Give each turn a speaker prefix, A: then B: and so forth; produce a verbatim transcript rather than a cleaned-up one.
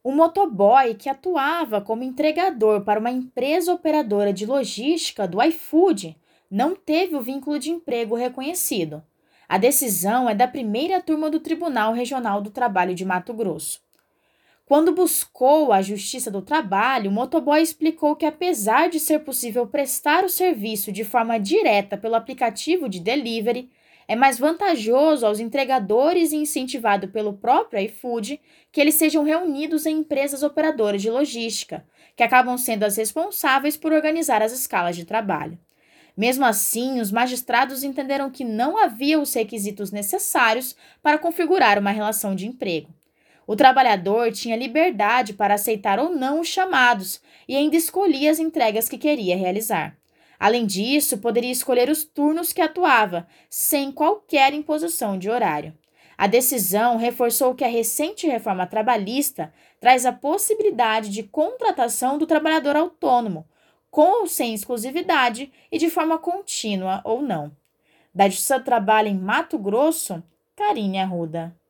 A: O motoboy que atuava como entregador para uma empresa operadora de logística do iFood não teve o vínculo de emprego reconhecido. A decisão é da primeira turma do Tribunal Regional do Trabalho de Mato Grosso. Quando buscou a Justiça do Trabalho, o motoboy explicou que, apesar de ser possível prestar o serviço de forma direta pelo aplicativo de delivery, é mais vantajoso aos entregadores e incentivado pelo próprio iFood que eles sejam reunidos em empresas operadoras de logística, que acabam sendo as responsáveis por organizar as escalas de trabalho. Mesmo assim, os magistrados entenderam que não havia os requisitos necessários para configurar uma relação de emprego. O trabalhador tinha liberdade para aceitar ou não os chamados e ainda escolhia as entregas que queria realizar. Além disso, poderia escolher os turnos que atuava, sem qualquer imposição de horário. A decisão reforçou que a recente reforma trabalhista traz a possibilidade de contratação do trabalhador autônomo, com ou sem exclusividade e de forma contínua ou não. Da Justiça do Trabalho em Mato Grosso, Karine Arruda.